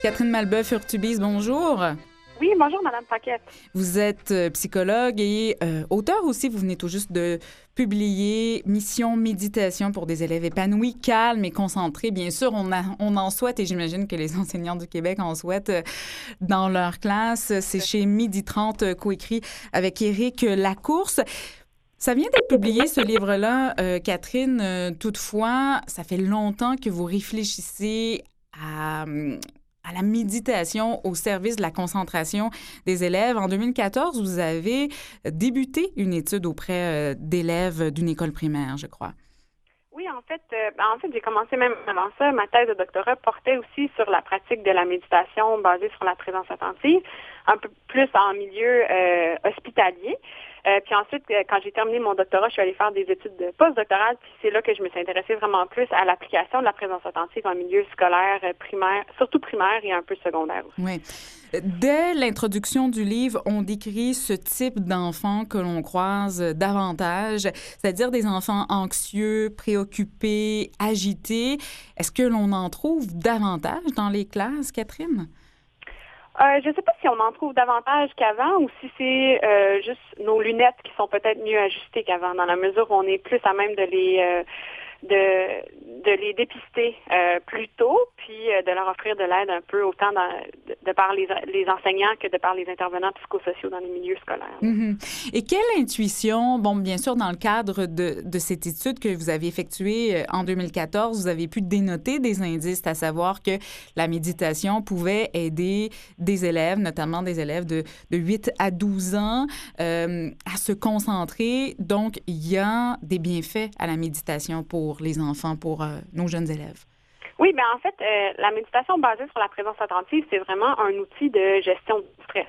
Catherine Malbeuf-Urtubise, bonjour. Oui, bonjour, Madame Paquette. Vous êtes psychologue et auteur aussi. Vous venez tout juste de publier Mission Méditation pour des élèves épanouis, calmes et concentrés. Bien sûr, on en souhaite et j'imagine que les enseignants du Québec en souhaitent dans leur classe. C'est chez Midi 30, coécrit avec Éric Lacourse. Ça vient d'être publié, ce livre-là, Catherine. Toutefois, ça fait longtemps que vous réfléchissez à la méditation au service de la concentration des élèves. En 2014, vous avez débuté une étude auprès d'élèves d'une école primaire, je crois. Oui, en fait, j'ai commencé même avant ça. Ma thèse de doctorat portait aussi sur la pratique de la méditation basée sur la présence attentive, un peu plus en milieu hospitalier. Puis ensuite, quand j'ai terminé mon doctorat, je suis allée faire des études de postdoctorat, puis c'est là que je me suis intéressée vraiment plus à l'application de la présence attentive en milieu scolaire, primaire, surtout primaire et un peu secondaire aussi. Oui. Dès l'introduction du livre, on décrit ce type d'enfants que l'on croise davantage, c'est-à-dire des enfants anxieux, préoccupés, agités. Est-ce que l'on en trouve davantage dans les classes, Catherine? Je ne sais pas si on en trouve davantage qu'avant ou si c'est juste nos lunettes qui sont peut-être mieux ajustées qu'avant, dans la mesure où on est plus à même de les dépister plus tôt, puis de leur offrir de l'aide un peu autant de par les enseignants que de par les intervenants psychosociaux dans les milieux scolaires. Mm-hmm. Et quelle intuition, bon, bien sûr, dans le cadre de cette étude que vous avez effectuée en 2014, vous avez pu dénoter des indices, à savoir que la méditation pouvait aider des élèves, notamment des élèves de 8 à 12 ans, à se concentrer. Donc, il y a des bienfaits à la méditation pour les enfants, pour nos jeunes élèves. Oui, bien en fait, la méditation basée sur la présence attentive, c'est vraiment un outil de gestion du stress.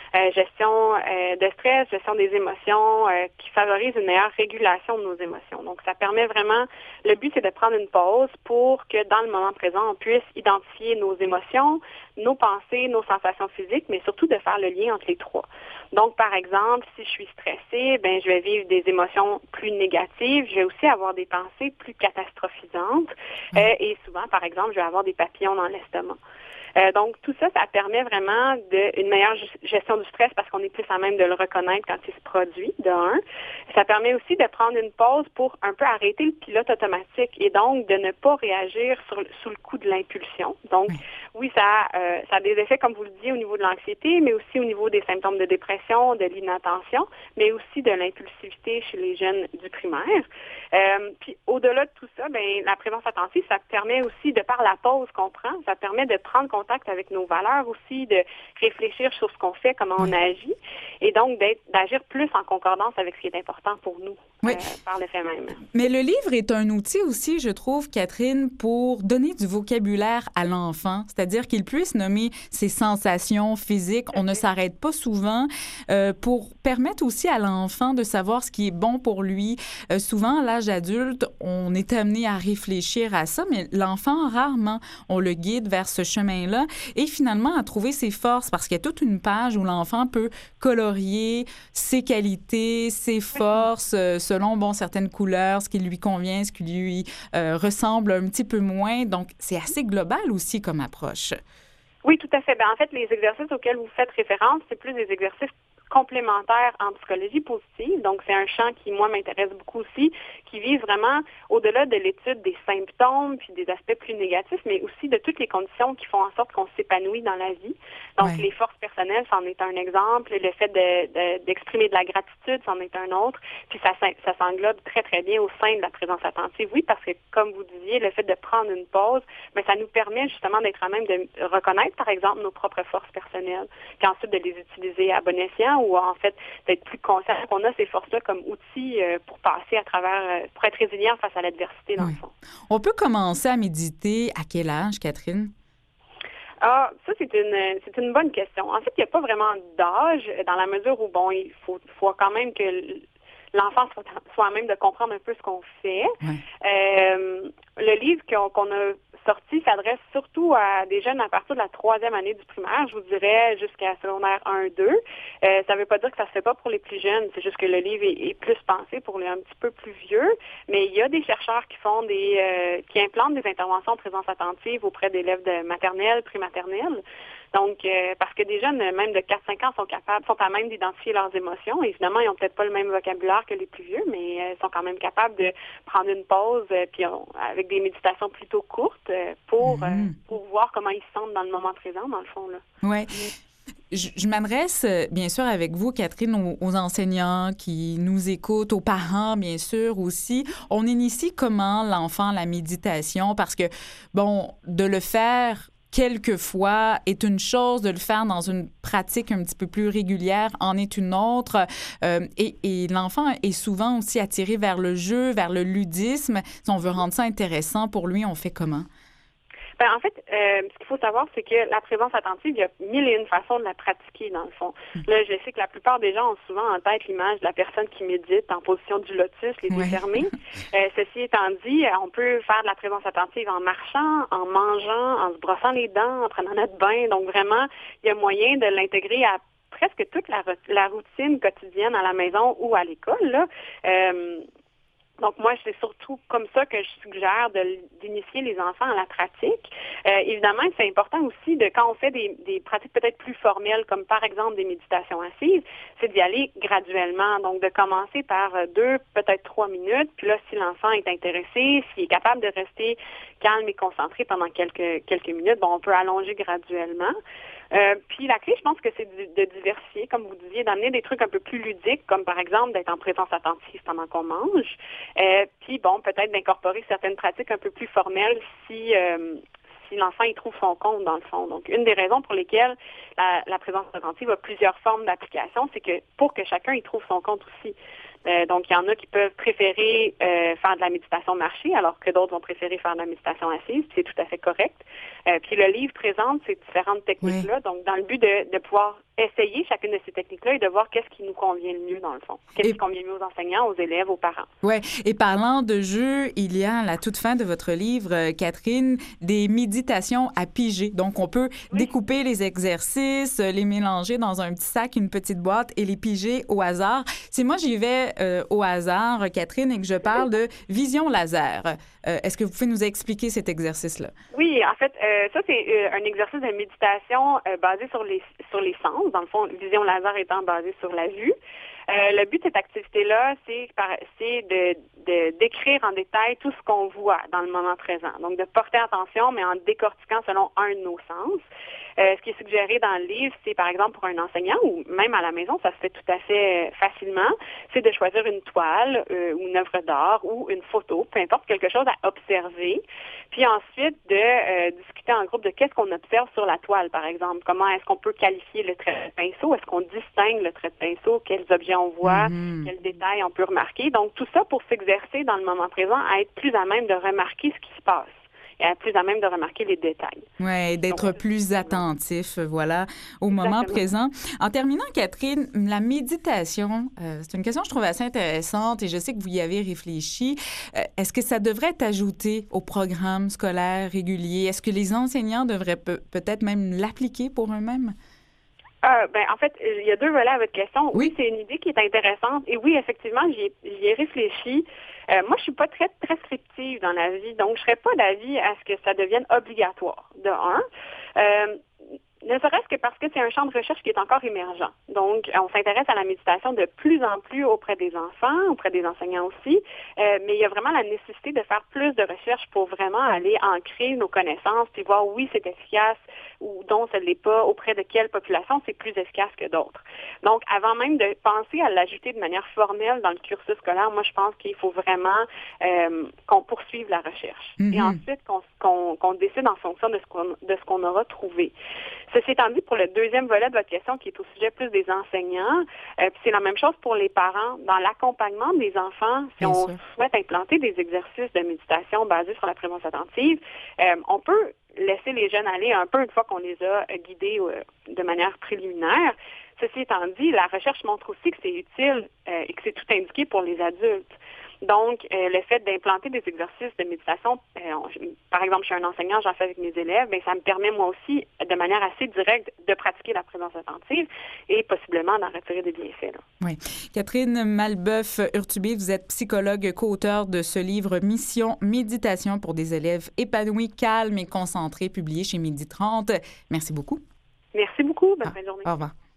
Gestion de stress, gestion des émotions, qui favorise une meilleure régulation de nos émotions. Donc, ça permet vraiment, le but, c'est de prendre une pause pour que dans le moment présent, on puisse identifier nos émotions, nos pensées, nos sensations physiques, mais surtout de faire le lien entre les trois. Donc, par exemple, si je suis stressée, ben, je vais vivre des émotions plus négatives. Je vais aussi avoir des pensées plus catastrophisantes. Et souvent, par exemple, je vais avoir des papillons dans l'estomac. Donc, tout ça, ça permet vraiment une meilleure gestion du stress parce qu'on est plus à même de le reconnaître quand il se produit, de un. Ça permet aussi de prendre une pause pour un peu arrêter le pilote automatique et donc de ne pas réagir sous le coup de l'impulsion. Donc, oui, ça a des effets, comme vous le disiez, au niveau de l'anxiété, mais aussi au niveau des symptômes de dépression, de l'inattention, mais aussi de l'impulsivité chez les jeunes du primaire. Puis, au-delà de tout ça, ben, la présence attentive, ça permet aussi, de par la pause qu'on prend, ça permet de prendre contact avec nos valeurs aussi, de réfléchir sur ce qu'on fait, comment on agit, et donc d'agir plus en concordance avec ce qui est important pour nous, par le fait même. Mais le livre est un outil aussi, je trouve, Catherine, pour donner du vocabulaire à l'enfant, c'est-à-dire qu'il puisse nommer ses sensations physiques. On ne s'arrête pas souvent pour permettre aussi à l'enfant de savoir ce qui est bon pour lui. Souvent, à l'âge adulte, on est amené à réfléchir à ça, mais l'enfant, rarement, on le guide vers ce chemin-là et finalement à trouver ses forces parce qu'il y a toute une page où l'enfant peut colorier ses qualités, ses forces selon, bon, certaines couleurs, ce qui lui convient, ce qui lui ressemble un petit peu moins. Donc, c'est assez global aussi comme approche. Oui, tout à fait. Ben, en fait, les exercices auxquels vous faites référence, c'est plus des exercices complémentaires en psychologie positive. Donc, c'est un champ qui, moi, m'intéresse beaucoup aussi, qui vise vraiment au-delà de l'étude des symptômes puis des aspects plus négatifs, mais aussi de toutes les conditions qui font en sorte qu'on s'épanouit dans la vie. Donc, les forces personnelles, c'en est un exemple. Le fait d'exprimer de la gratitude, c'en est un autre. Puis, ça s'englobe très, très bien au sein de la présence attentive. Oui, parce que, comme vous disiez, le fait de prendre une pause, mais ça nous permet justement d'être à même de reconnaître, par exemple, nos propres forces personnelles, puis ensuite de les utiliser à bon escient ou en fait d'être plus conscient qu'on a ces forces-là comme outils pour passer à travers, pour être résilient face à l'adversité dans le fond. On peut commencer à méditer à quel âge, Catherine? Ah, ça, c'est une bonne question. En fait, il n'y a pas vraiment d'âge dans la mesure où, bon, il faut quand même que l'enfant soit à même de comprendre un peu ce qu'on fait. le livre qu'on a sorti s'adresse surtout à des jeunes à partir de la 3e année du primaire, je vous dirais jusqu'à secondaire 1-2. Ça ne veut pas dire que ça se fait pas pour les plus jeunes, c'est juste que le livre est plus pensé pour les un petit peu plus vieux, mais il y a des chercheurs qui font qui implantent des interventions de présence attentive auprès d'élèves de maternelle, prématernelle. Donc, parce que des jeunes, même de 4-5 ans, sont à même d'identifier leurs émotions. Évidemment, ils n'ont peut-être pas le même vocabulaire que les plus vieux, mais sont quand même capables de prendre une pause, puis avec des méditations plutôt courtes pour voir comment ils se sentent dans le moment présent, dans le fond, là. Ouais. Je m'adresse, bien sûr, avec vous, Catherine, aux enseignants qui nous écoutent, aux parents, bien sûr, aussi. On initie comment l'enfant à la méditation? Parce que, bon, de le faire quelquefois est une chose, de le faire dans une pratique un petit peu plus régulière en est une autre. Et l'enfant est souvent aussi attiré vers le jeu, vers le ludisme. Si on veut rendre ça intéressant pour lui, on fait comment? Ben, en fait, ce qu'il faut savoir, c'est que la présence attentive, il y a 1001 façons de la pratiquer, dans le fond. Là, je sais que la plupart des gens ont souvent en tête l'image de la personne qui médite en position du lotus, les yeux fermés. Ceci étant dit, on peut faire de la présence attentive en marchant, en mangeant, en se brossant les dents, en prenant notre bain. Donc, vraiment, il y a moyen de l'intégrer à presque toute la routine quotidienne à la maison ou à l'école, là. Donc, moi, c'est surtout comme ça que je suggère d'initier les enfants à la pratique. Évidemment, c'est important aussi quand on fait des pratiques peut-être plus formelles, comme par exemple des méditations assises, c'est d'y aller graduellement. Donc, de commencer par 2, peut-être 3 minutes. Puis là, si l'enfant est intéressé, s'il est capable de rester calme et concentré pendant quelques minutes, on peut allonger graduellement. Puis la clé, je pense que c'est de diversifier, comme vous disiez, d'amener des trucs un peu plus ludiques, comme par exemple d'être en présence attentive pendant qu'on mange. Puis peut-être d'incorporer certaines pratiques un peu plus formelles si l'enfant y trouve son compte, dans le fond. Donc, une des raisons pour lesquelles la présence attentive a plusieurs formes d'application, c'est que pour que chacun y trouve son compte aussi. Donc, il y en a qui peuvent préférer faire de la méditation marchée, alors que d'autres vont préférer faire de la méditation assise, puis c'est tout à fait correct. Puis le livre présente ces différentes techniques-là, donc dans le but de pouvoir essayer chacune de ces techniques-là et de voir qu'est-ce qui nous convient le mieux, dans le fond. Qu'est-ce qui convient mieux aux enseignants, aux élèves, aux parents. Oui, et parlant de jeu, il y a à la toute fin de votre livre, Catherine, des méditations à piger. Donc, on peut découper les exercices, les mélanger dans un petit sac, une petite boîte et les piger au hasard. Si moi, j'y vais au hasard, Catherine, et que je parle de vision laser, est-ce que vous pouvez nous expliquer cet exercice-là? Oui, en fait, ça, c'est un exercice de méditation basé sur les sens. Dans le fond, vision laser étant basée sur la vue. Le but de cette activité-là, c'est de décrire en détail tout ce qu'on voit dans le moment présent. Donc, de porter attention, mais en décortiquant selon un de nos sens. Ce qui est suggéré dans le livre, c'est par exemple pour un enseignant ou même à la maison, ça se fait tout à fait facilement, c'est de choisir une toile ou une œuvre d'art ou une photo, peu importe, quelque chose à observer. Puis ensuite, de discuter en groupe de qu'est-ce qu'on observe sur la toile, par exemple. Comment est-ce qu'on peut qualifier le trait de pinceau? Est-ce qu'on distingue le trait de pinceau? Quels objets on voit? Quels détails on peut remarquer? Donc, tout ça pour s'exercer dans le moment présent à être plus à même de remarquer ce qui se passe. Et plus à même de remarquer les détails. Oui, d'être plus attentif, voilà, au moment présent. En terminant, Catherine, la méditation, c'est une question que je trouve assez intéressante et je sais que vous y avez réfléchi. Est-ce que ça devrait être ajouté au programme scolaire régulier? Est-ce que les enseignants devraient peut-être même l'appliquer pour eux-mêmes? En fait, il y a 2 volets à votre question. Oui, c'est une idée qui est intéressante. Et oui, effectivement, j'y ai réfléchi. Moi, je suis pas très prescriptive dans la vie, donc je serais pas d'avis à ce que ça devienne obligatoire, de un. Ne serait-ce que parce que c'est un champ de recherche qui est encore émergent. Donc, on s'intéresse à la méditation de plus en plus auprès des enfants, auprès des enseignants aussi, mais il y a vraiment la nécessité de faire plus de recherches pour vraiment aller ancrer nos connaissances, puis voir oui, c'est efficace ou non, ça ne l'est pas, auprès de quelle population c'est plus efficace que d'autres. Donc, avant même de penser à l'ajouter de manière formelle dans le cursus scolaire, moi, je pense qu'il faut vraiment qu'on poursuive la recherche. Et ensuite, qu'on décide en fonction de ce qu'on aura trouvé. Ceci étant dit, pour le deuxième volet de votre question, qui est au sujet plus des enseignants, puis c'est la même chose pour les parents. Dans l'accompagnement des enfants, si on souhaite implanter des exercices de méditation basés sur la présence attentive, on peut laisser les jeunes aller un peu une fois qu'on les a guidés de manière préliminaire. Ceci étant dit, la recherche montre aussi que c'est utile et que c'est tout indiqué pour les adultes. Donc, le fait d'implanter des exercices de méditation, par exemple, je suis un enseignant, j'en fais avec mes élèves, bien, ça me permet moi aussi, de manière assez directe, de pratiquer la présence attentive et possiblement d'en retirer des bienfaits. Là. Oui. Catherine Malbeuf-Urtubey, vous êtes psychologue, co-auteure de ce livre Mission Méditation pour des élèves épanouis, calmes et concentrés, publié chez Midi 30. Merci beaucoup. Merci beaucoup. Bonne fin de journée. Au revoir.